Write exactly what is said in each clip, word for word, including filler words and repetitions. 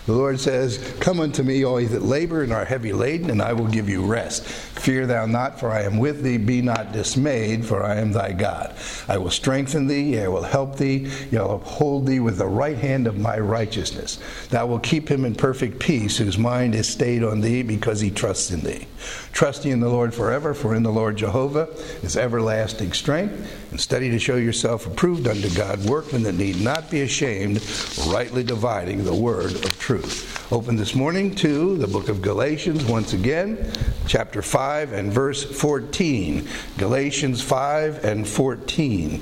The Lord says, "Come unto me, all ye that labor and are heavy laden, and I will give you rest. Fear thou not, for I am with thee. Be not dismayed, for I am thy God. I will strengthen thee, I will help thee, I will uphold thee with the right hand of my righteousness. Thou wilt keep him in perfect peace, whose mind is stayed on thee, because he trusts in thee. Trust ye in the Lord forever, for in the Lord Jehovah is everlasting strength. And study to show yourself approved unto God, workmen that need not be ashamed, rightly dividing the word of truth." Open this morning to the book of Galatians once again, chapter five and verse fourteen. Galatians five and fourteen.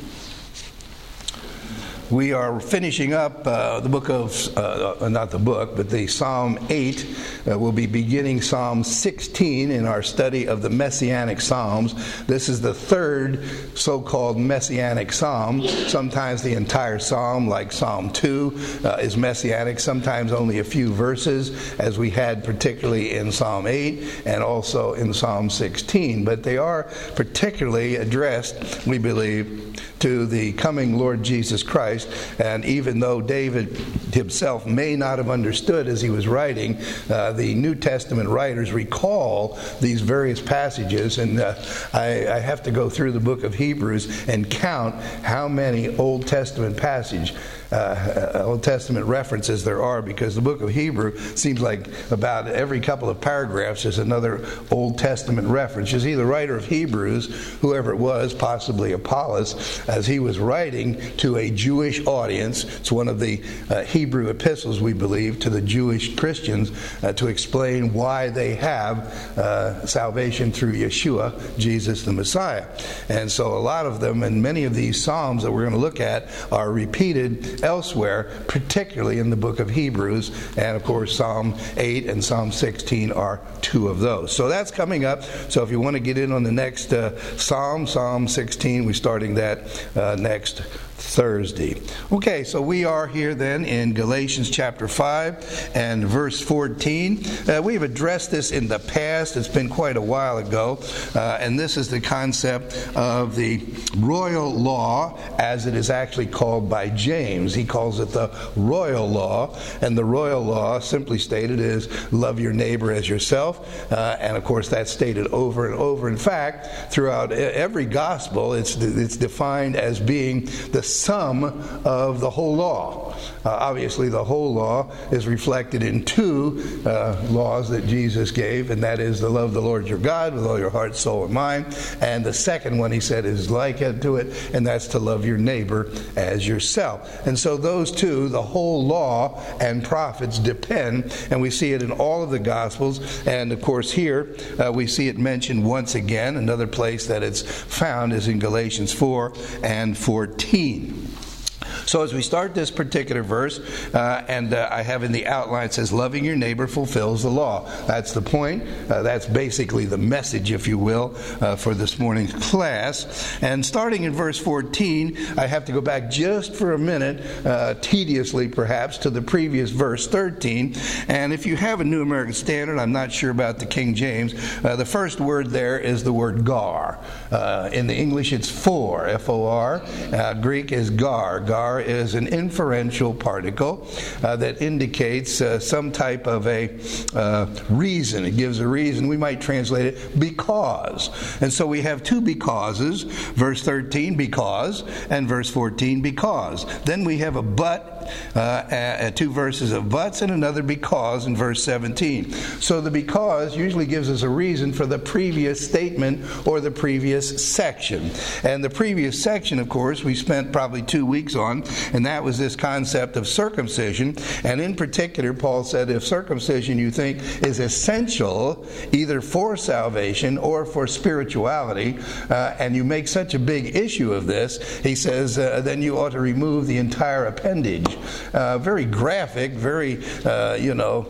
We are finishing up uh, the book of, uh, not the book, but the Psalm eight. Uh, we'll be beginning Psalm sixteen in our study of the Messianic Psalms. This is the third so-called Messianic Psalm. Sometimes the entire Psalm, like Psalm two, uh, is Messianic. Sometimes only a few verses, as we had particularly in Psalm eight and also in Psalm sixteen. But they are particularly addressed, we believe, to the coming Lord Jesus Christ. And even though David himself may not have understood as he was writing, uh, the New Testament writers recall these various passages. And uh, I, I have to go through the book of Hebrews and count how many Old Testament passages Uh, Old Testament references there are, because the book of Hebrew seems like about every couple of paragraphs is another Old Testament reference. You see, the writer of Hebrews, whoever it was, possibly Apollos, as he was writing to a Jewish audience, it's one of the uh, Hebrew epistles, we believe, to the Jewish Christians uh, to explain why they have uh, salvation through Yeshua, Jesus the Messiah. And so a lot of them, and many of these Psalms that we're going to look at, are repeated elsewhere, particularly in the book of Hebrews. And of course Psalm eight and Psalm sixteen are two of those. So that's coming up. So if you want to get in on the next uh, Psalm, Psalm sixteen, we're starting that uh, next Thursday. Okay, so we are here then in Galatians chapter five and verse fourteen. Uh, we've addressed this in the past. It's been quite a while ago. Uh, and this is the concept of the royal law, as it is actually called by James. He calls it the royal law. And the royal law, simply stated, is love your neighbor as yourself. Uh, and of course, that's stated over and over. In fact, throughout every gospel, it's, it's defined as being the sum of the whole law. Uh, obviously, the whole law is reflected in two uh, laws that Jesus gave, and that is to love the Lord your God with all your heart, soul, and mind. And the second one, he said, is like to it, and that's to love your neighbor as yourself. And so those two, the whole law and prophets, depend, and we see it in all of the Gospels. And of course, here uh, we see it mentioned once again. Another place that it's found is in Galatians four and fourteen. So as we start this particular verse, uh, and uh, I have in the outline, it says, loving your neighbor fulfills the law. That's the point. Uh, that's basically the message, if you will, uh, for this morning's class. And starting in verse fourteen, I have to go back just for a minute, uh, tediously perhaps, to the previous verse thirteen. And if you have a New American Standard, I'm not sure about the King James, uh, the first word there is the word gar. Uh, in the English, it's for, F O R. Uh, Greek is gar. Gar is an inferential particle uh, that indicates uh, some type of a uh, reason. It gives a reason. We might translate it because. And so we have two becauses. Verse thirteen, because, and verse fourteen, because. Then we have a but, uh, uh, two verses of buts, and another because in verse seventeen. So the because usually gives us a reason for the previous statement or the previous section. And the previous section, of course, we spent probably two weeks on, and that was this concept of circumcision. And in particular, Paul said, if circumcision you think is essential either for salvation or for spirituality, uh, and you make such a big issue of this, he says, uh, then you ought to remove the entire appendage. Uh, very graphic, very, uh, you know,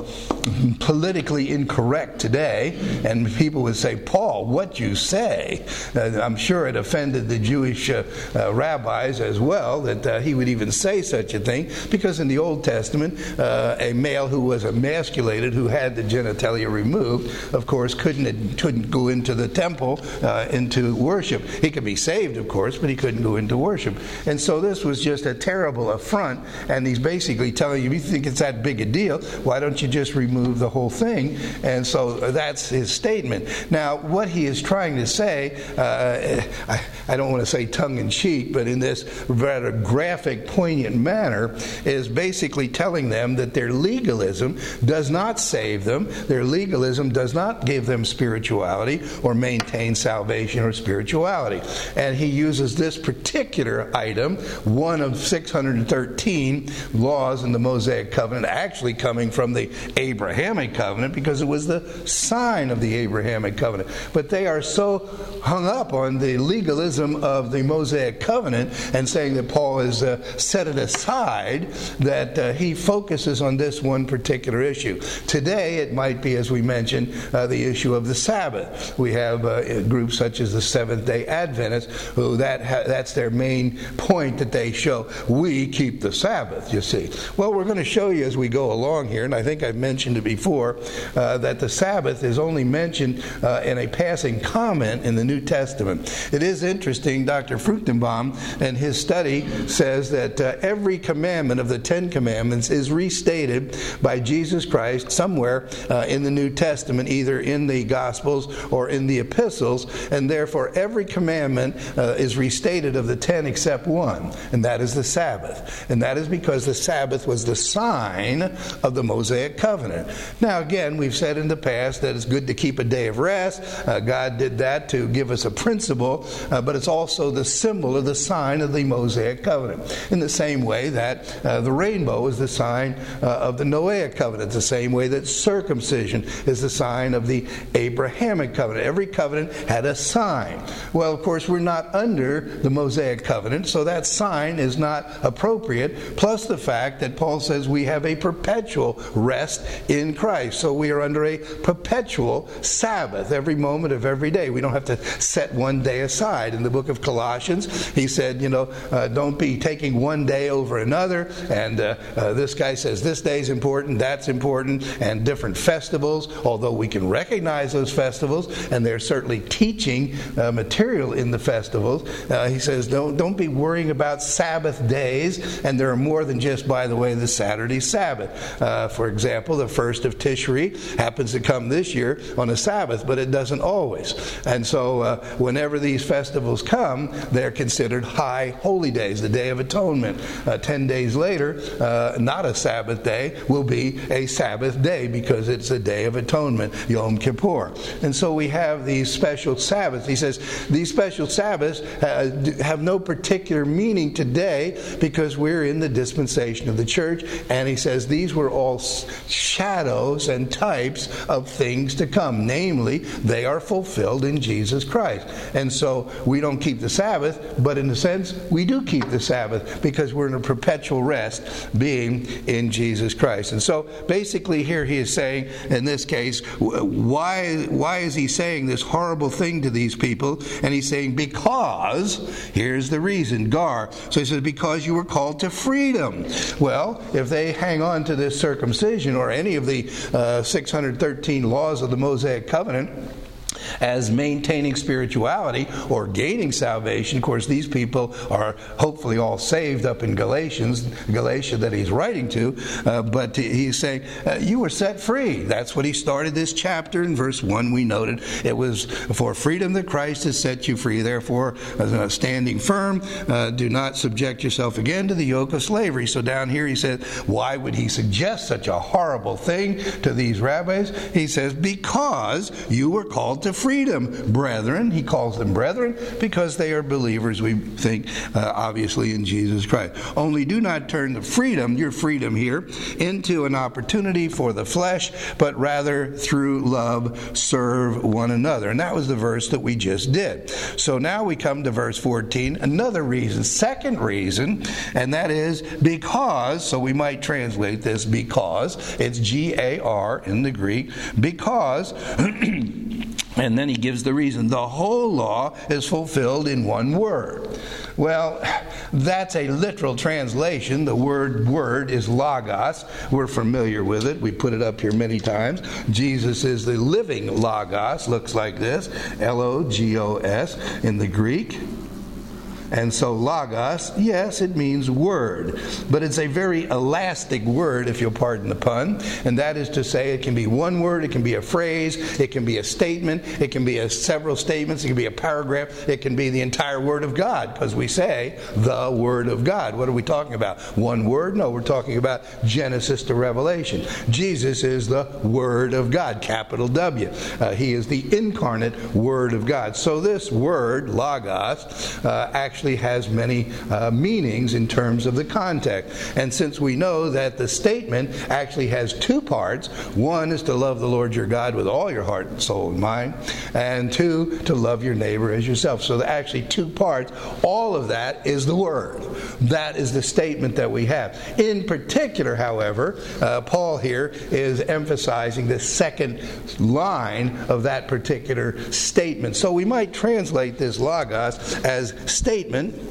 politically incorrect today, and people would say, Paul, what you say? Uh, I'm sure it offended the Jewish uh, uh, rabbis as well, that uh, he would even say such a thing, because in the Old Testament, uh, a male who was emasculated, who had the genitalia removed, of course, couldn't, couldn't go into the temple, uh, into worship. He could be saved, of course, but he couldn't go into worship. And so this was just a terrible affront, and he's basically telling you, if you think it's that big a deal, why don't you just remove the whole thing? And so that's his statement. Now, what he is trying to say, uh, I, I don't want to say tongue-in-cheek, but in this rather graphic, poignant manner, is basically telling them that their legalism does not save them. Their legalism does not give them spirituality or maintain salvation or spirituality. And he uses this particular item, one of six hundred thirteen laws in the Mosaic Covenant, actually coming from the Abrahamic Covenant, because it was the sign of the Abrahamic Covenant. But they are so hung up on the legalism of the Mosaic Covenant and saying that Paul has uh, set it aside, that uh, he focuses on this one particular issue. Today, it might be, as we mentioned, uh, the issue of the Sabbath. We have uh, groups such as the Seventh-day Adventists, who that ha- that's their main point, that they show we keep the Sabbath, you see. Well, we're going to show you as we go along here, and I think I've mentioned it before, uh, that the Sabbath is only mentioned uh, in a passing comment in the New Testament. It is interesting, Doctor Fruchtenbaum in his study says that uh, every commandment of the Ten Commandments is restated by Jesus Christ somewhere uh, in the New Testament, either in the Gospels or in the Epistles, and therefore every commandment uh, is restated of the ten except one, and that is the Sabbath. And that is because the Sabbath was the sign of the Mosaic Covenant. Now again, we've said in the past that it's good to keep a day of rest. Uh, God did that to give us a principle, uh, but it's also the symbol of the sign of the Mosaic Covenant. In the same way that uh, the rainbow is the sign uh, of the Noahic Covenant, the same way that circumcision is the sign of the Abrahamic Covenant. Every covenant had a sign. Well, of course, we're not under the Mosaic Covenant, so that sign is not appropriate, plus the fact that Paul says we have a perpetual rest in Christ. So we are under a perpetual Sabbath every moment of every day. We don't have to set one day aside. In the book of Colossians, he said, you know, uh, don't be taking one day over another, and uh, uh, this guy says this day's important, that's important, and different festivals, although we can recognize those festivals, and there's certainly teaching uh, material in the festivals. Uh, he says, don't, don't be worrying about Sabbath days, and there are more than just, by the way, the Saturday Sabbath. Uh, for example, the first of Tishri happens to come this year on a Sabbath, but it doesn't always. And so uh, whenever these festivals come, they're considered high holy days. The Day of Atonement, uh, ten days later, uh, not a Sabbath day, will be a Sabbath day because it's a Day of Atonement, Yom Kippur. And so we have these special Sabbaths. He says these special Sabbaths uh, have no particular meaning today because we're in the dispensation of the church. And he says these were all shadows and types of things to come. Namely, they are fulfilled in Jesus Christ. And so we don't keep the Sabbath, but in a sense, we do keep the Sabbath because we're in a perpetual rest being in Jesus Christ. And so basically here he is saying, in this case, why, why is he saying this horrible thing to these people? And he's saying, because, here's the reason, Gar. So he says, because you were called to freedom. Well, if they hang on to this circumcision or any of the uh, six hundred thirteen laws of the Mosaic Covenant as maintaining spirituality or gaining salvation. Of course, these people are hopefully all saved up in Galatians, Galatia that he's writing to, uh, but he's saying, uh, you were set free. That's what he started this chapter. In verse one, we noted, it was for freedom that Christ has set you free. Therefore, uh, standing firm, uh, do not subject yourself again to the yoke of slavery. So down here he said, why would he suggest such a horrible thing to these rabbis? He says, because you were called to freedom. freedom, brethren. He calls them brethren because they are believers, we think, uh, obviously, in Jesus Christ. Only do not turn the freedom, your freedom here, into an opportunity for the flesh, but rather through love serve one another. And that was the verse that we just did. So now we come to verse fourteen, another reason, second reason, and that is because, so we might translate this because, it's G A R in the Greek, because, and then he gives the reason, the whole law is fulfilled in one word. Well, that's a literal translation. The word word is logos. We're familiar with it. We put it up here many times. Jesus is the living logos. Looks like this, L O G O S in the Greek. And so logos, yes, it means word, but it's a very elastic word, if you'll pardon the pun, and that is to say it can be one word, it can be a phrase, it can be a statement, it can be a several statements, it can be a paragraph, it can be the entire Word of God, because we say the Word of God. What are we talking about? One word? No, we're talking about Genesis to Revelation. Jesus is the Word of God, capital W. Uh, he is the incarnate Word of God. So this word, logos, uh, actually actually has many uh, meanings in terms of the context. And since we know that the statement actually has two parts, one is to love the Lord your God with all your heart and soul and mind, and two, to love your neighbor as yourself. So there are actually two parts. All of that is the word. That is the statement that we have. In particular, however, uh, Paul here is emphasizing the second line of that particular statement. So we might translate this logos as statement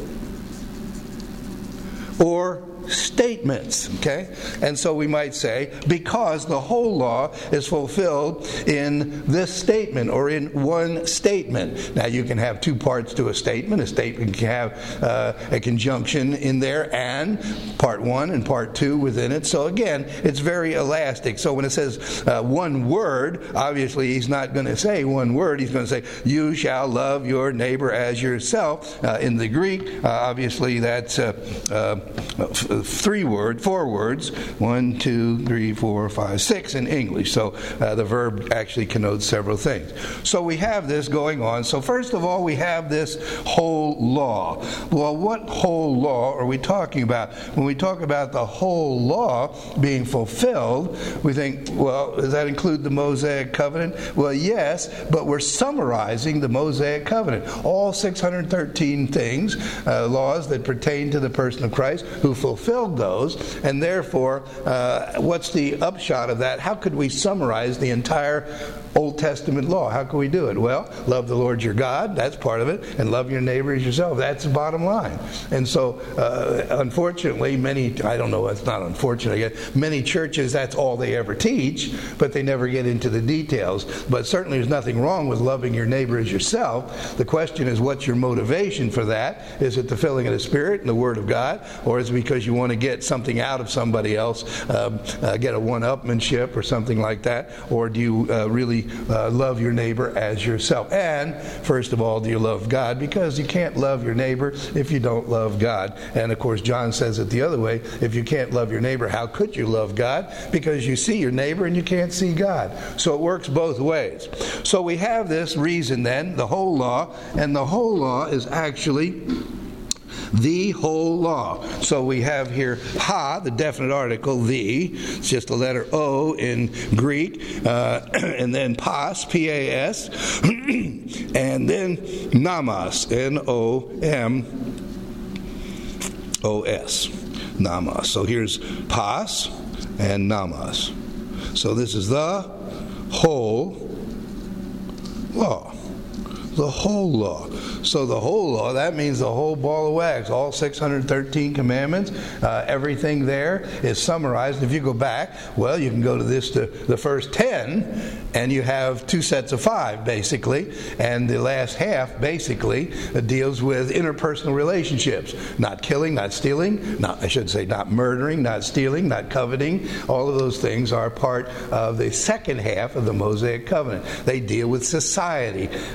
or statements, okay? And so we might say, because the whole law is fulfilled in this statement or in one statement. Now you can have two parts to a statement. A statement can have uh, a conjunction in there and part one and part two within it. So again, it's very elastic. So when it says uh, one word, obviously he's not going to say one word. He's going to say, you shall love your neighbor as yourself. Uh, in the Greek, uh, obviously that's uh, uh, three word, four words, one, two, three, four, five, six in English. So uh, the verb actually connotes several things. So we have this going on. So first of all, we have this whole law. Well, what whole law are we talking about? When we talk about the whole law being fulfilled, we think, well, does that include the Mosaic covenant? Well, yes, but we're summarizing the Mosaic covenant. All six hundred thirteen things, uh, laws that pertain to the person of Christ who fulfilled those, and therefore, uh, what's the upshot of that? How could we summarize the entire Old Testament law? How can we do it? Well, love the Lord your God, that's part of it, and love your neighbor as yourself. That's the bottom line. And so, uh, unfortunately, many, I don't know, it's not unfortunate, I guess, many churches, that's all they ever teach, but they never get into the details. But certainly there's nothing wrong with loving your neighbor as yourself. The question is, what's your motivation for that? Is it the filling of the Spirit and the Word of God, or is it because you want to get something out of somebody else, um, uh, get a one-upmanship or something like that, or do you uh, really uh, love your neighbor as yourself? And first of all, do you love God? Because you can't love your neighbor if you don't love God. And of course, John says it the other way: if you can't love your neighbor, how could you love God? Because you see your neighbor and you can't see God. So it works both ways. So we have this reason then, the whole law, and the whole law is actually the whole law. So we have here ha, the definite article, the. It's just the letter O in Greek. Uh, and then pas, P A S. And then namas, N O M O S. Namas. So here's pas and namas. So this is the whole law. The whole law. So the whole law, that means the whole ball of wax, all six hundred thirteen commandments, uh, everything there is summarized. If you go back, well, you can go to this, to the first ten, and you have two sets of five, basically, and the last half, basically, uh, deals with interpersonal relationships. Not killing, not stealing, not, I should say, not murdering, not stealing, not coveting. All of those things are part of the second half of the Mosaic covenant. They deal with society. Uh, they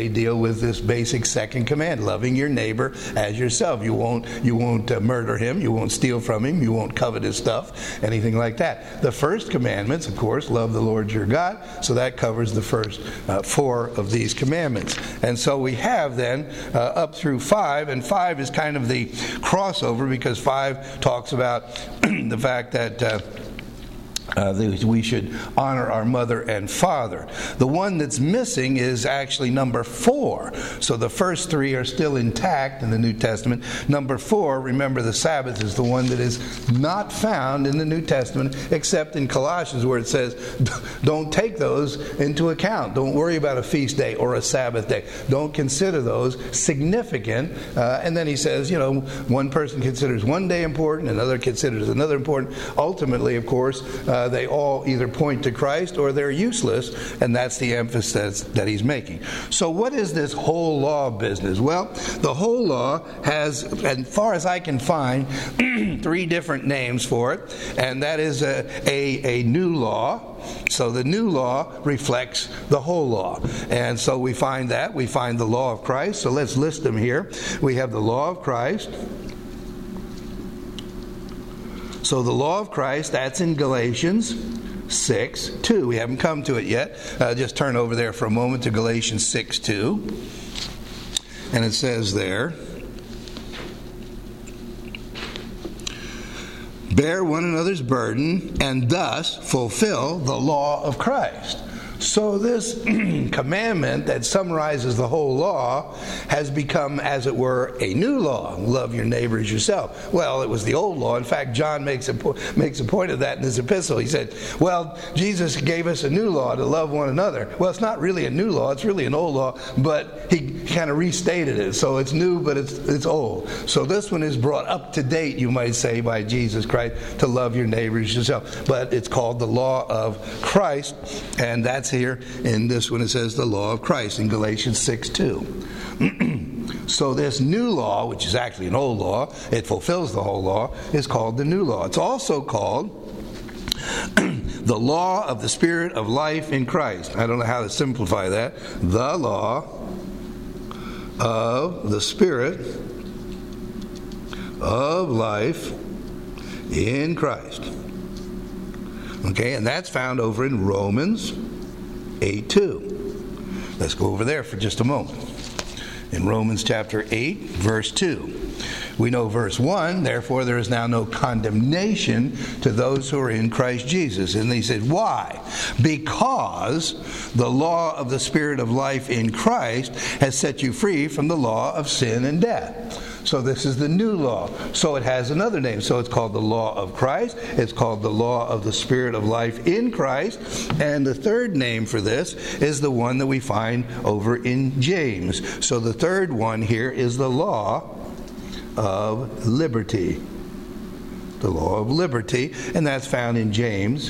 they deal with this basic second command, loving your neighbor as yourself. You won't you won't uh, murder him, you won't steal from him, you won't covet his stuff, anything like that. The first commandments, of course, love the Lord your God, so that covers the first uh, four of these commandments. And so we have then uh, up through five, and five is kind of the crossover, because five talks about the fact that uh, Uh, that we should honor our mother and father. The one that's missing is actually number four. So the first three are still intact in the New Testament. Number four, remember, the Sabbath is the one that is not found in the New Testament, except in Colossians, where it says, don't take those into account. Don't worry about a feast day or a Sabbath day. Don't consider those significant. Uh, and then he says, you know, one person considers one day important, another considers another important. Ultimately, of course, uh, Uh, they all either point to Christ or they're useless, and that's the emphasis that he's making. So what is this whole law business? Well, the whole law has, as far as I can find, three different names for it, and that is a, a, a new law. So the new law reflects the whole law. And so we find that. We find the law of Christ. So let's list them here. We have the law of Christ. So the law of Christ, that's in Galatians six two. We haven't come to it yet. Uh, just turn over there for a moment to Galatians six two. And it says there, bear one another's burden and thus fulfill the law of Christ. So this commandment that summarizes the whole law has become, as it were, a new law. Love your neighbor as yourself. Well, it was the old law. In fact, John makes a, po- makes a point of that in his epistle. He said, well, Jesus gave us a new law to love one another. Well, it's not really a new law. It's really an old law, but he kind of restated it. So it's new, but it's, it's old. So this one is brought up to date, you might say, by Jesus Christ, to love your neighbor as yourself. But it's called the law of Christ, and that's here in this one. It says the law of Christ in Galatians six two. So this new law, which is actually an old law, it fulfills the whole law, is called the new law. It's also called the law of the Spirit of life in Christ. I don't know how to simplify that. The law of the Spirit of life in Christ. Okay, and that's found over in Romans eight two. Let's go over there for just a moment. In Romans chapter eight, verse two. We know verse one, therefore there is now no condemnation to those who are in Christ Jesus. And he said, why? Because the law of the Spirit of life in Christ has set you free from the law of sin and death. So this is the new law. So it has another name. So it's called the law of Christ. It's called the law of the Spirit of life in Christ. And the third name for this is the one that we find over in James. So the third one here is the law of liberty. The law of liberty. And that's found in James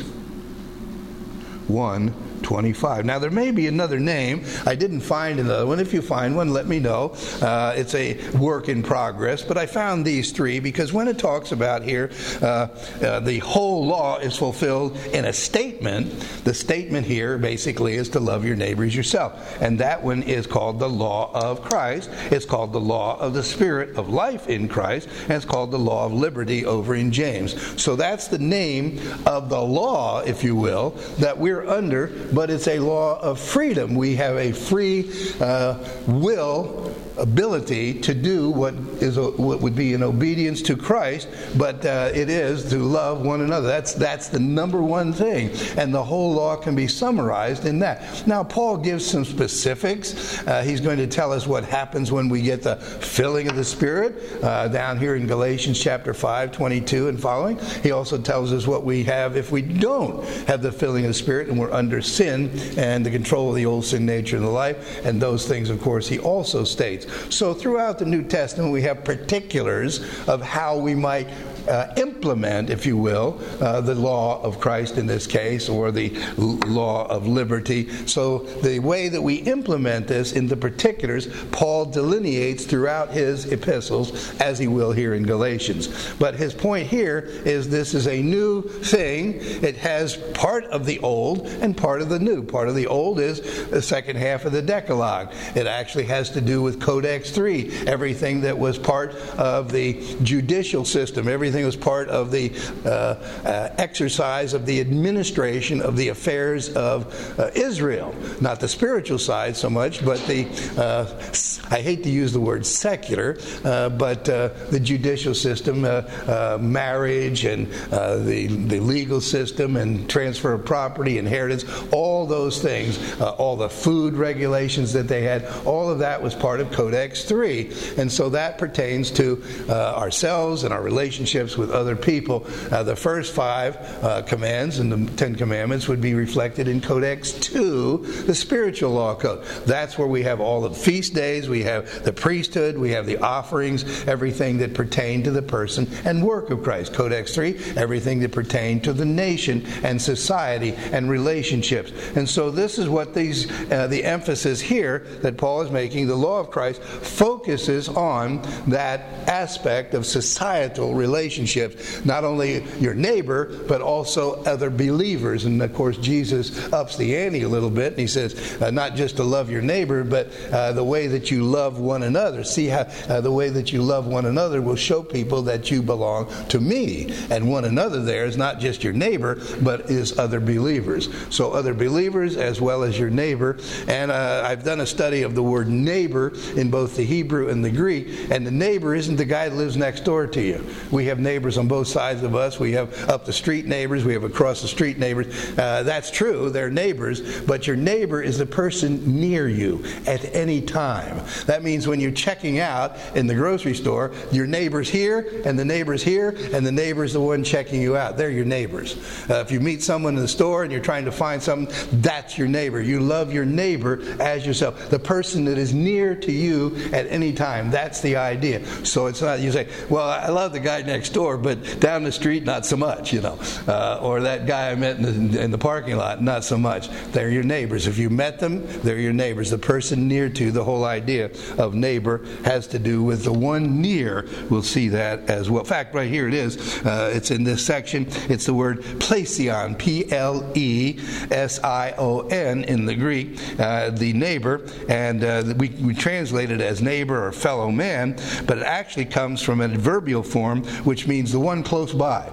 one twenty-five. Now there may be another name. I didn't find another one. If you find one, let me know. Uh, it's a work in progress. But I found these three because when it talks about here, uh, uh, the whole law is fulfilled in a statement. The statement here basically is to love your neighbors yourself. And that one is called the law of Christ. It's called the law of the Spirit of life in Christ. And it's called the law of liberty over in James. So that's the name of the law, if you will, that we're under. But it's a law of freedom. We have a free uh, will, ability to do what is a, what would be in obedience to Christ, but uh, it is to love one another. That's that's the number one thing, and the whole law can be summarized in that. Now, Paul gives some specifics. Uh, he's going to tell us what happens when we get the filling of the Spirit uh, down here in Galatians chapter five, twenty-two and following. He also tells us what we have if we don't have the filling of the Spirit and we're under sin and the control of the old sin nature in the life, and those things, of course, he also states. So throughout the New Testament, we have particulars of how we might uh, implement, if you will, uh, the law of Christ in this case, or the l- law of liberty. So the way that we implement this in the particulars, Paul delineates throughout his epistles, as he will here in Galatians. But his point here is this is a new thing. It has part of the old and part of the new. Part of the old is the second half of the Decalogue. It actually has to do with Codex three, everything that was part of the judicial system, everything was part of the uh, uh, exercise of the administration of the affairs of uh, Israel. Not the spiritual side so much, but the, uh, I hate to use the word secular, uh, but uh, the judicial system, uh, uh, marriage and uh, the, the legal system and transfer of property, inheritance, all those things, uh, all the food regulations that they had, all of that was part of Codex three. And so that pertains to uh, ourselves and our relationships with other people. Uh, the first five uh, commands and the Ten Commandments would be reflected in Codex two, the spiritual law code. That's where we have all the feast days, we have the priesthood, we have the offerings, everything that pertained to the person and work of Christ. Codex three, everything that pertained to the nation and society and relationships. And so this is what these uh, the emphasis here that Paul is making. The law of Christ focuses on that aspect of societal relationships, not only your neighbor, but also other believers. And of course, Jesus ups the ante a little bit, and he says, uh, not just to love your neighbor, but uh, the way that you love one another. See how uh, the way that you love one another will show people that you belong to me. And one another there is not just your neighbor, but is other believers. So other believers as well as your neighbor. And uh, I've done a study of the word neighbor in both the Hebrew and the Greek. And the neighbor isn't the guy that lives next door to you. We have neighbors on both sides of us. We have up the street neighbors. We have across the street neighbors. Uh, that's true. They're neighbors. But your neighbor is the person near you at any time. That means when you're checking out in the grocery store, your neighbor's here, and the neighbor's here, and the neighbor's the one checking you out. They're your neighbors. Uh, if you meet someone in the store and you're trying to find something, that's your neighbor. You love your neighbor as yourself. The person that is near to you at any time. That's the idea. So it's not, you say, well, I love the guy next door, but down the street, not so much, you know. Uh, or that guy I met in the, in the parking lot, not so much. They're your neighbors. If you met them, they're your neighbors. The person near to, the whole idea of neighbor has to do with the one near. We'll see that as well. In fact, right here it is. Uh, it's in this section. It's the word plesion, P L E S I O N in the Greek, uh, the neighbor. And uh, we, we translate it as neighbor or fellow man, but it actually comes from an adverbial form, which means the one close by.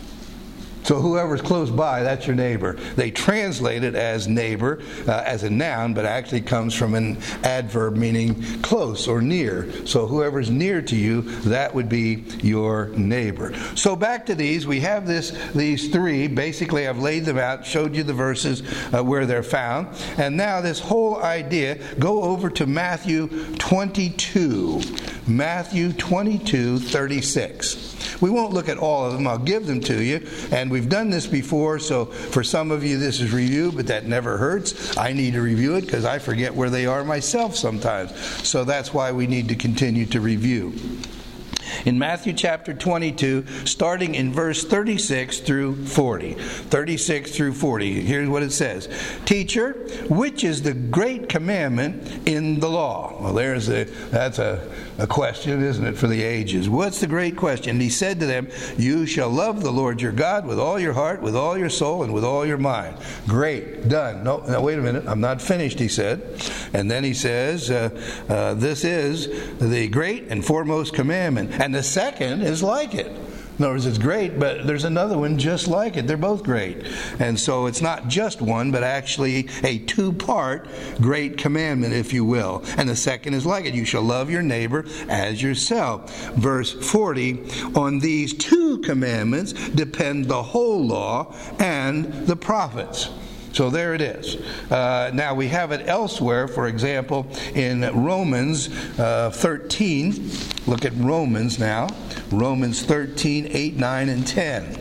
So whoever's close by, that's your neighbor. They translate it as neighbor, uh, as a noun, but actually comes from an adverb meaning close or near. So whoever's near to you, that would be your neighbor. So back to these, we have this these three. Basically, I've laid them out, showed you the verses uh, where they're found. And now this whole idea, go over to Matthew twenty-two. Matthew twenty-two, thirty-six. We won't look at all of them. I'll give them to you. And we've done this before, so for some of you this is review, but that never hurts. I need to review it because I forget where they are myself sometimes. So that's why we need to continue to review. In Matthew chapter twenty-two, starting in verse thirty-six through forty. thirty-six through forty. Here's what it says. Teacher, which is the great commandment in the law? Well, there's a, that's a, a question, isn't it, for the ages. What's the great question? And he said to them, you shall love the Lord your God with all your heart, with all your soul, and with all your mind. Great. Done. No, no wait a minute. I'm not finished, he said. And then he says, uh, uh, this is the great and foremost commandment. And the second is like it. In other words, it's great, but there's another one just like it. They're both great. And so it's not just one, but actually a two-part great commandment, if you will. And the second is like it. You shall love your neighbor as yourself. Verse forty, on these two commandments depend the whole law and the prophets. So there it is. Uh, now we have it elsewhere, for example, in Romans uh, thirteen. Look at Romans now. Romans thirteen, eight, nine, and ten.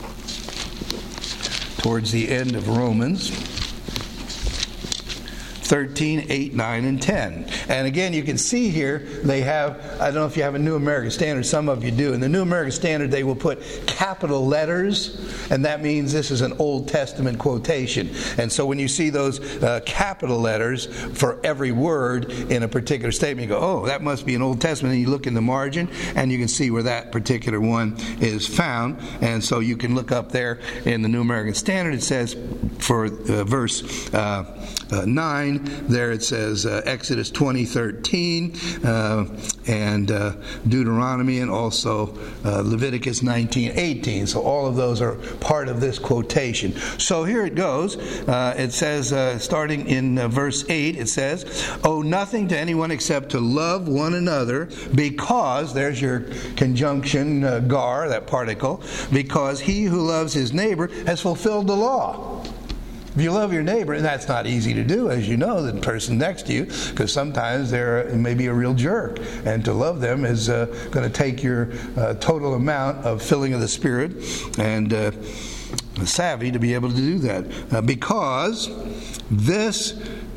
Towards the end of Romans thirteen, eight, nine, and ten. And again, you can see here they have, I don't know if you have a New American Standard, some of you do. In the New American Standard, they will put capital letters, and that means this is an Old Testament quotation. And so when you see those uh, capital letters for every word in a particular statement, you go, oh, that must be an Old Testament. And you look in the margin, and you can see where that particular one is found. And so you can look up there in the New American Standard. It says for uh, verse uh, uh, nine, there it says uh, Exodus twenty thirteen uh, and uh, Deuteronomy, and also uh, Leviticus nineteen eighteen. So all of those are part of this quotation. So here it goes. Uh, it says, uh, starting in uh, verse eight, it says, "Owe nothing to anyone except to love one another, because," there's your conjunction, uh, gar, that particle, "because he who loves his neighbor has fulfilled the law." If you love your neighbor, and that's not easy to do, as you know, the person next to you, because sometimes they're maybe a real jerk, and to love them is uh, going to take your uh, total amount of filling of the Spirit and uh, savvy to be able to do that. Uh, because this...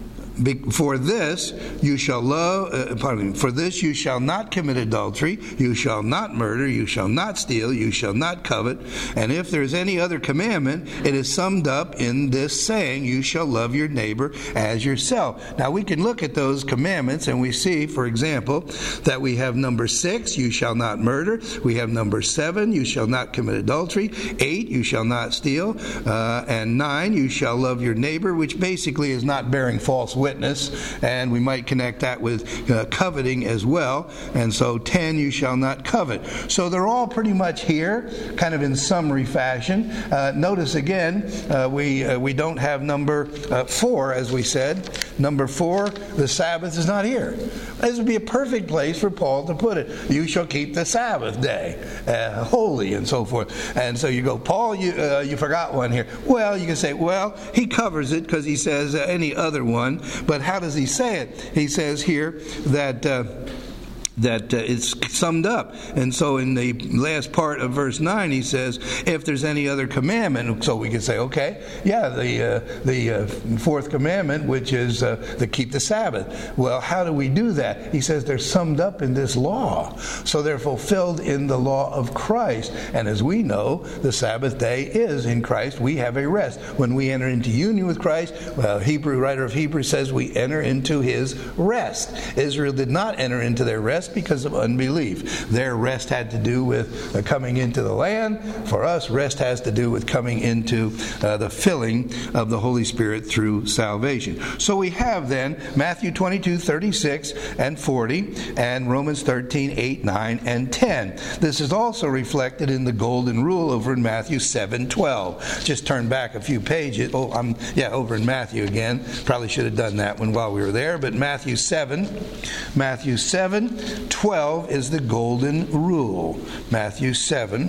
For this you shall love, uh, pardon me, for this you shall not commit adultery, you shall not murder, you shall not steal, you shall not covet. And if there is any other commandment, it is summed up in this saying, you shall love your neighbor as yourself. Now we can look at those commandments and we see, for example, that we have number six, you shall not murder. We have number seven, you shall not commit adultery. Eight, you shall not steal. Uh, and nine, you shall love your neighbor, which basically is not bearing false witness, and we might connect that with uh, coveting as well. And so ten, you shall not covet. So they're all pretty much here, kind of in summary fashion. Uh, notice again, uh, we uh, we don't have number uh, four, as we said. Number four, the Sabbath is not here. This would be a perfect place for Paul to put it. You shall keep the Sabbath day uh, holy, and so forth. And so you go, Paul, you uh, you forgot one here. Well, you can say, well, he covers it because he says uh, any other one. But how does he say it? He says here that uh, that uh, it's summed up. And so in the last part of verse nine, he says, if there's any other commandment, so we can say, okay, yeah, the uh, the uh, fourth commandment, which is uh, to keep the Sabbath. Well, how do we do that? He says they're summed up in this law. So they're fulfilled in the law of Christ. And as we know, the Sabbath day is in Christ. We have a rest. When we enter into union with Christ, well, Hebrew writer of Hebrews says we enter into his rest. Israel did not enter into their rest because of unbelief. Their rest had to do with uh, coming into the land. For us, rest has to do with coming into uh, the filling of the Holy Spirit through salvation. So we have then Matthew twenty-two, thirty-six and forty, and Romans thirteen, eight, nine, and ten. This is also reflected in the golden rule over in Matthew seven, twelve. Just turn back a few pages. Oh, I'm yeah, over in Matthew again. Probably should have done that one while we were there. But Matthew seven, Matthew seven, twelve is the golden rule. Matthew seven,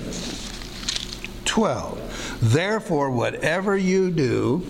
twelve. Therefore, whatever you do,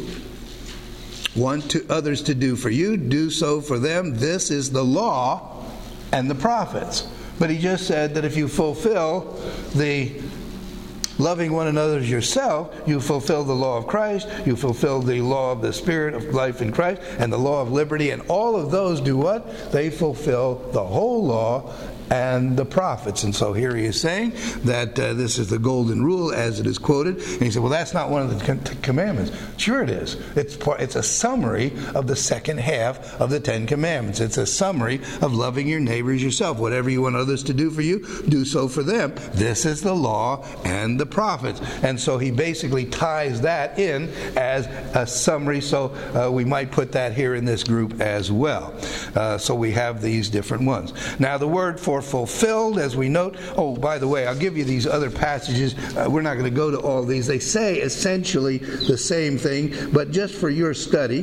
want to others to do for you, do so for them. This is the law and the prophets. But he just said that if you fulfill the loving one another as yourself, you fulfill the law of Christ, you fulfill the law of the Spirit of life in Christ, and the law of liberty, and all of those do what? They fulfill the whole law and the prophets. And so here he is saying that uh, this is the golden rule as it is quoted. And he said, well, that's not one of the com- commandments. Sure it is. It's part, it's a summary of the second half of the Ten Commandments. It's a summary of loving your neighbors yourself. Whatever you want others to do for you, do so for them. This is the law and the prophets. And so he basically ties that in as a summary. So uh, we might put that here in this group as well. Uh, so we have these different ones. Now the word for fulfilled, as we note, oh, by the way, I'll give you these other passages. Uh, we're not going to go to all these. They say essentially the same thing, but just for your study,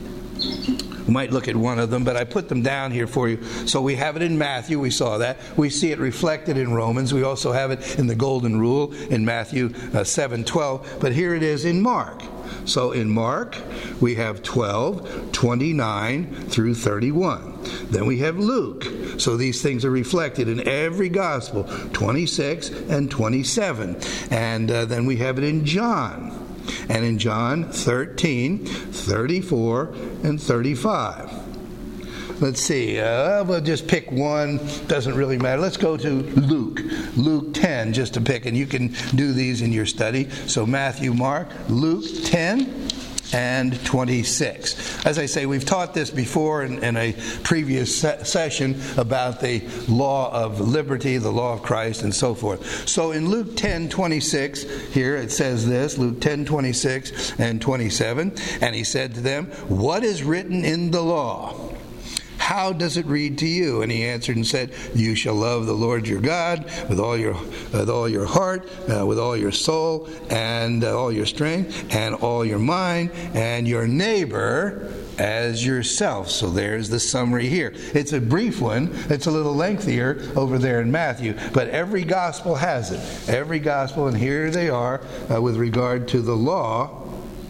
we might look at one of them, but I put them down here for you. So we have it in Matthew, we saw that. We see it reflected in Romans. We also have it in the Golden Rule in Matthew uh, seven twelve. But here it is in Mark. So in Mark, we have twelve, twenty-nine through thirty-one. Then we have Luke. So these things are reflected in every gospel, twenty-six and twenty-seven. And uh, then we have it in John. and in John thirteen, thirty-four, and thirty-five. Let's see, uh, we'll just pick one, doesn't really matter. Let's go to Luke, Luke ten, just to pick, and you can do these in your study. So Matthew, Mark, Luke ten, and twenty-six. As I say, we've taught this before in, in a previous se- session about the law of liberty, the law of Christ, and so forth. So in Luke ten, twenty-six, here it says this, Luke ten, twenty-six and twenty-seven, and he said to them, "What is written in the law? How does it read to you?" And he answered and said, "You shall love the Lord your God with all your with all your heart, uh, with all your soul, and uh, all your strength, and all your mind, and your neighbor as yourself." So there's the summary here. It's a brief one. It's a little lengthier over there in Matthew, but every gospel has it. Every gospel, and here they are uh, with regard to the law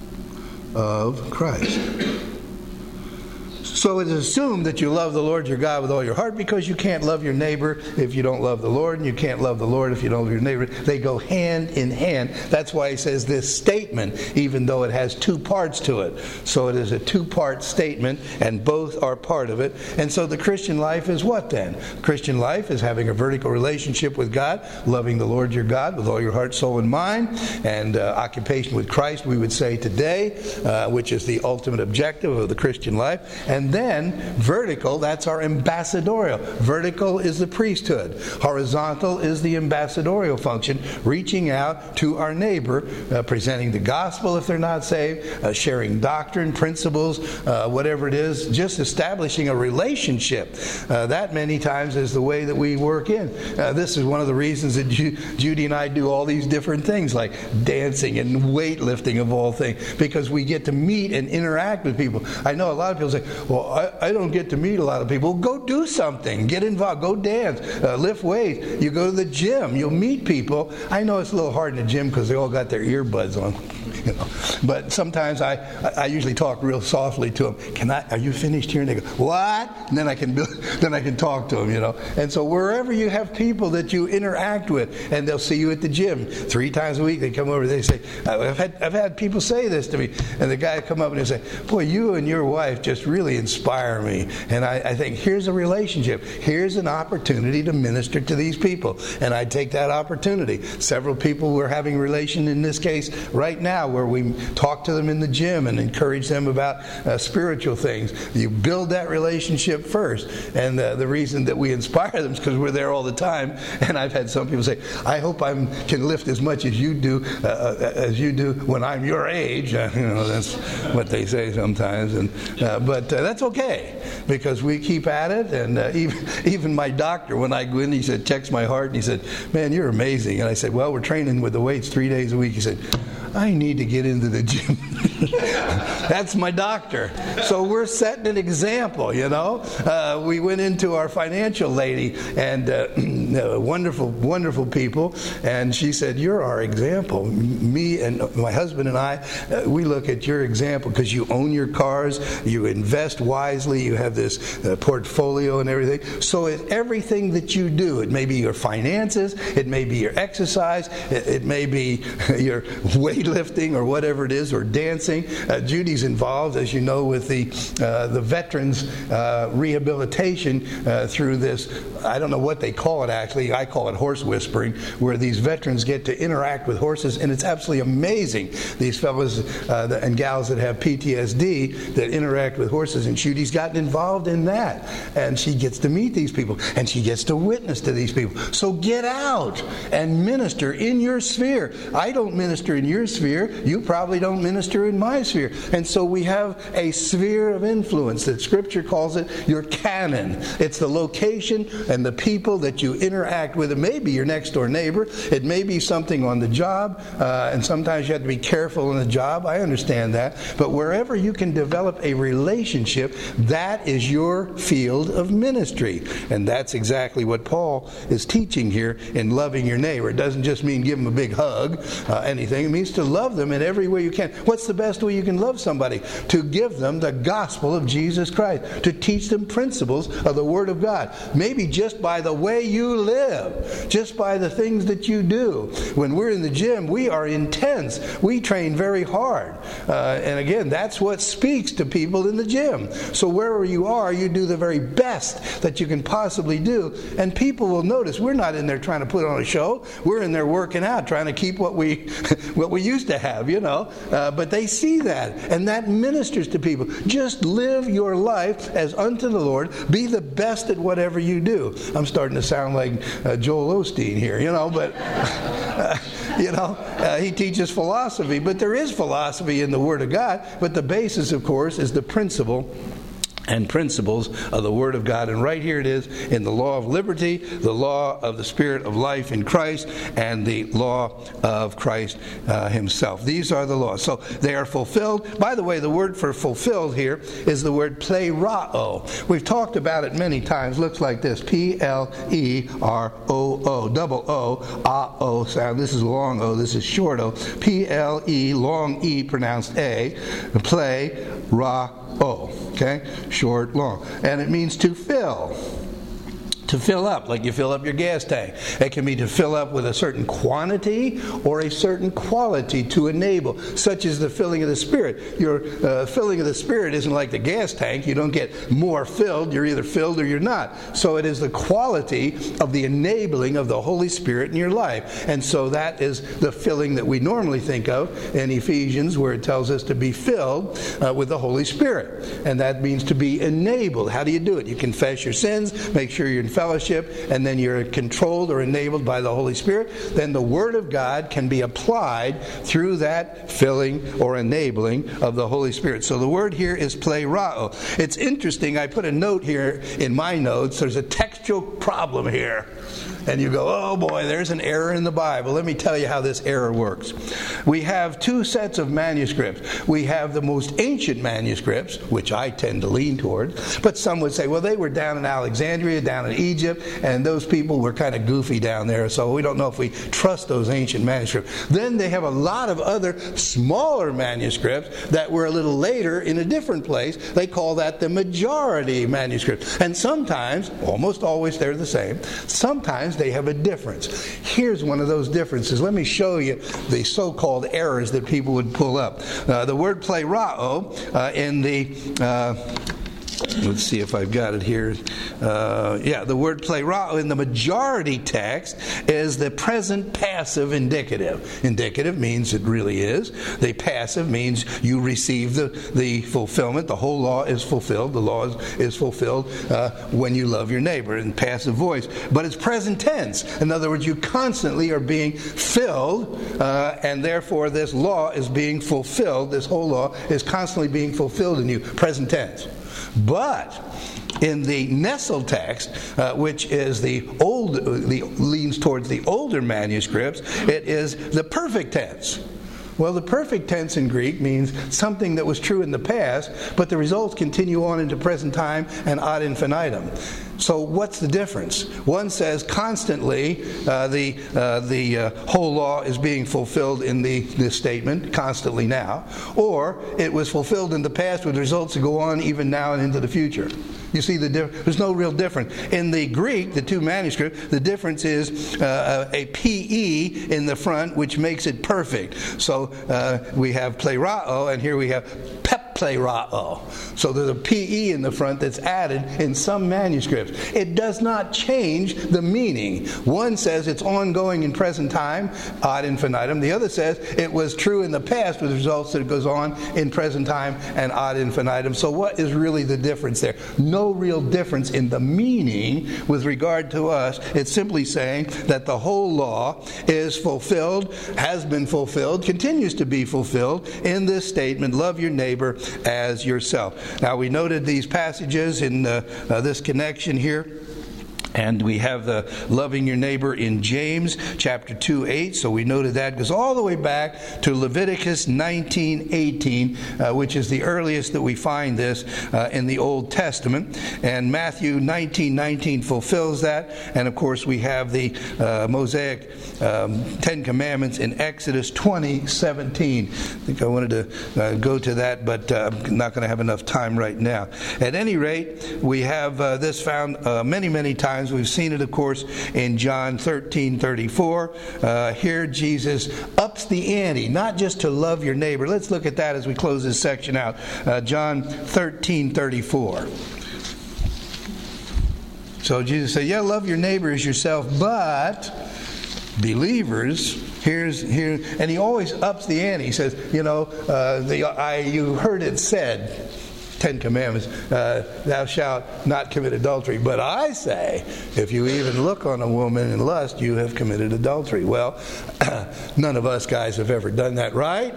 of Christ. So it is assumed that you love the Lord your God with all your heart, because you can't love your neighbor if you don't love the Lord, and you can't love the Lord if you don't love your neighbor. They go hand in hand. That's why he says this statement, even though it has two parts to it. So it is a two-part statement, and both are part of it. And so the Christian life is what then? Christian life is having a vertical relationship with God, loving the Lord your God with all your heart, soul, and mind, and uh, occupation with Christ, we would say today, uh, which is the ultimate objective of the Christian life. And then vertical, that's our ambassadorial. Vertical is the priesthood. Horizontal is the ambassadorial function, reaching out to our neighbor, uh, presenting the gospel if they're not saved, uh, sharing doctrine, principles, uh, whatever it is, just establishing a relationship. Uh, that many times is the way that we work in. Uh, this is one of the reasons that Ju- Judy and I do all these different things like dancing and weightlifting of all things, because we get to meet and interact with people. I know a lot of people say, well, I, I don't get to meet a lot of people. Go do something. Get involved. Go dance. Uh, lift weights. You go to the gym. You'll meet people. I know it's a little hard in the gym because they all got their earbuds on. You know, but sometimes I, I usually talk real softly to them. Can I? Are you finished here? And they go, what? And then I can then I can talk to them. You know. And so wherever you have people that you interact with, and they'll see you at the gym three times a week. They come over. They say, I've had I've had people say this to me, and the guy would come up and he'd say, boy, you and your wife just really inspire me. And I, I think here's a relationship. Here's an opportunity to minister to these people, and I take that opportunity. Several people we're having relation in this case right now, where we talk to them in the gym and encourage them about uh, spiritual things. You build that relationship first, and uh, the reason that we inspire them is because we're there all the time. And I've had some people say, I hope I can lift as much as you do uh, as you do when I'm your age. Uh, you know, that's what they say sometimes. And uh, but uh, that's okay, because we keep at it. And uh, even even my doctor, when I go in, he said, checks my heart, and he said, man, you're amazing. And I said, well, we're training with the weights three days a week. He said, I need to get into the gym. That's my doctor. So we're setting an example, you know. Uh, we went into our financial lady, and uh, wonderful, wonderful people, and she said, you're our example. Me and my husband and I, uh, we look at your example because you own your cars, you invest wisely, you have this uh, portfolio and everything. So it, everything that you do, it may be your finances, it may be your exercise, it, it may be your weightlifting or whatever it is, or dancing. Uh, Judy's involved, as you know, with the uh, the veterans uh, rehabilitation uh, through this, I don't know what they call it actually, I call it horse whispering, where these veterans get to interact with horses, and it's absolutely amazing. These fellows uh, and gals that have P T S D that interact with horses, and Judy's gotten involved in that. And she gets to meet these people, and she gets to witness to these people. So get out and minister in your sphere. I don't minister in your sphere. You probably don't minister in my sphere. And so we have a sphere of influence that Scripture calls it your canon. It's the location and the people that you interact with. It may be your next door neighbor. It may be something on the job. Uh, and sometimes you have to be careful on the job. I understand that. But wherever you can develop a relationship, that is your field of ministry. And that's exactly what Paul is teaching here in loving your neighbor. It doesn't just mean give them a big hug, uh, anything. It means to love them in every way you can. What's the best way you can love somebody? To give them the gospel of Jesus Christ. To teach them principles of the Word of God. Maybe just by the way you live, just by the things that you do. When we're in the gym, we are intense. We train very hard. Uh, and again, that's what speaks to people in the gym. So wherever you are, you do the very best that you can possibly do. And people will notice we're not in there trying to put on a show. We're in there working out, trying to keep what we what we used to have, you know. Uh, but they see that, and that ministers to people. Just live your life as unto the Lord. Be the best at whatever you do. I'm starting to sound like uh, Joel Osteen here, you know, but... Uh, You know, uh, he teaches philosophy, but there is philosophy in the Word of God. But the basis, of course, is the principle and principles of the Word of God. And right here it is in the law of liberty, the law of the Spirit of life in Christ, and the law of Christ uh, himself. These are the laws. So they are fulfilled. By the way, the word for fulfilled here is the word plerao. We've talked about it many times. Looks like this. P L E R O O. Double O. A-O sound. This is long O. This is short O. P L E, long E, pronounced A. Play-ra-o. Okay? Short, long. And it means to fill. To fill up, like you fill up your gas tank. It can be to fill up with a certain quantity or a certain quality to enable, such as the filling of the Spirit. Your uh, filling of the Spirit isn't like the gas tank. You don't get more filled. You're either filled or you're not. So it is the quality of the enabling of the Holy Spirit in your life. And so that is the filling that we normally think of in Ephesians, where it tells us to be filled uh, with the Holy Spirit. And that means to be enabled. How do you do it? You confess your sins, make sure you're in fellowship, and then you're controlled or enabled by the Holy Spirit. Then the Word of God can be applied through that filling or enabling of the Holy Spirit. So the word here is plerao. It's interesting. I put a note here in my notes. There's a textual problem here. And you go, oh boy, there's an error in the Bible. Let me tell you how this error works. We have two sets of manuscripts. We have the most ancient manuscripts, which I tend to lean toward. But some would say, well, they were down in Alexandria, down in Egypt, and those people were kind of goofy down there, so we don't know if we trust those ancient manuscripts. Then they have a lot of other smaller manuscripts that were a little later in a different place. They call that the majority manuscript. And sometimes, almost always they're the same, sometimes they have a difference. Here's one of those differences. Let me show you the so-called errors that people would pull up. Uh, the word plerao uh, in the... Uh, Let's see if I've got it here. Uh, yeah, the word plerao in the majority text is the present passive indicative. Indicative means it really is. The passive means you receive the, the fulfillment. The whole law is fulfilled. The law is, is fulfilled uh, when you love your neighbor in passive voice. But it's present tense. In other words, you constantly are being filled, uh, and therefore this law is being fulfilled. This whole law is constantly being fulfilled in you. Present tense. But in the Nestle text, uh, which is the old, the leans towards the older manuscripts, it is the perfect tense. Well, the perfect tense in Greek means something that was true in the past, but the results continue on into present time and ad infinitum. So what's the difference? One says constantly uh, the uh, the uh, whole law is being fulfilled in the this statement, constantly now, or it was fulfilled in the past with results that go on even now and into the future. You see, the diff- there's no real difference. In the Greek, the two manuscripts, the difference is uh, a P E in the front, which makes it perfect. So uh, we have plerao, and here we have peplerao. So there's a P E in the front that's added in some manuscripts. It does not change the meaning. One says it's ongoing in present time, ad infinitum. The other says it was true in the past with results that it goes on in present time and ad infinitum. So what is really the difference there? No No real difference in the meaning with regard to us. It's simply saying that the whole law is fulfilled, has been fulfilled, continues to be fulfilled in this statement, love your neighbor as yourself. Now, we noted these passages in uh, uh, this connection here. And we have the loving your neighbor in James chapter two eight. So we noted that goes all the way back to Leviticus nineteen eighteen, uh, which is the earliest that we find this uh, in the Old Testament. And Matthew nineteen nineteen fulfills that. And of course we have the uh, Mosaic um, Ten Commandments in Exodus twenty seventeen. I think I wanted to uh, go to that, but uh, I'm not going to have enough time right now. At any rate, we have uh, this found uh, many, many times times. We've seen it, of course, in John thirteen thirty-four. Uh, here Jesus ups the ante, not just to love your neighbor. Let's look at that as we close this section out. Uh, John thirteen thirty-four. So Jesus said, yeah, love your neighbor as yourself, but believers, here's here, and he always ups the ante. He says, you know, uh, the, I, you heard it said, Ten Commandments, uh, thou shalt not commit adultery. But I say, if you even look on a woman in lust, you have committed adultery. Well, none of us guys have ever done that, right?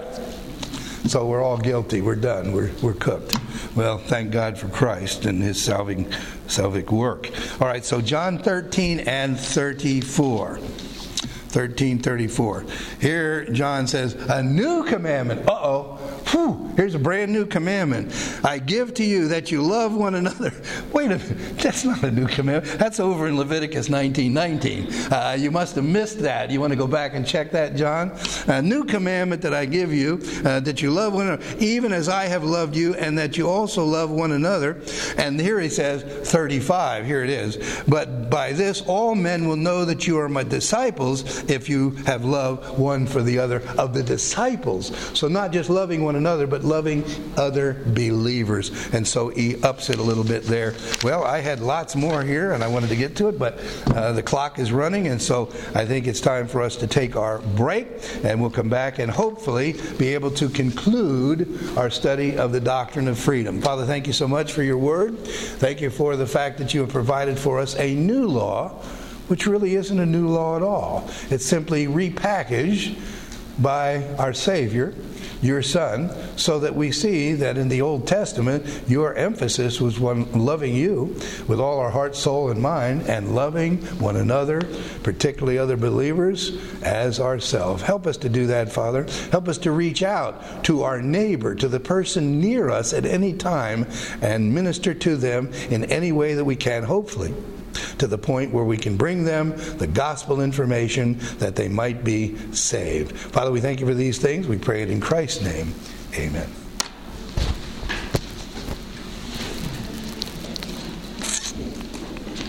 So we're all guilty. We're done. We're we're cooked. Well, thank God for Christ and His salving, salvic work. All right, so John thirteen and thirty-four. thirteen thirty-four. Here John says, a new commandment. Uh-oh. Whew, here's a brand new commandment. I give to you that you love one another. Wait a minute. That's not a new commandment. That's over in Leviticus nineteen nineteen. Uh, you must have missed that. You want to go back and check that, John? A new commandment that I give you, uh, that you love one another, even as I have loved you, and that you also love one another. And here he says, thirty-five. Here it is. But by this all men will know that you are my disciples, if you have love one for the other, of the disciples. So not just loving one another, but loving other believers. And so he ups it a little bit there. Well, I had lots more here, and I wanted to get to it, but uh, the clock is running, and so I think it's time for us to take our break, and we'll come back and hopefully be able to conclude our study of the doctrine of freedom. Father, thank you so much for your word. Thank you for the fact that you have provided for us a new law, which really isn't a new law at all. It's simply repackaged by our Savior, your Son, so that we see that in the Old Testament, your emphasis was one loving you with all our heart, soul, and mind, and loving one another, particularly other believers, as ourselves. Help us to do that, Father. Help us to reach out to our neighbor, to the person near us at any time, and minister to them in any way that we can, hopefully, to the point where we can bring them the gospel information that they might be saved. Father, we thank you for these things. We pray it in Christ's name. Amen.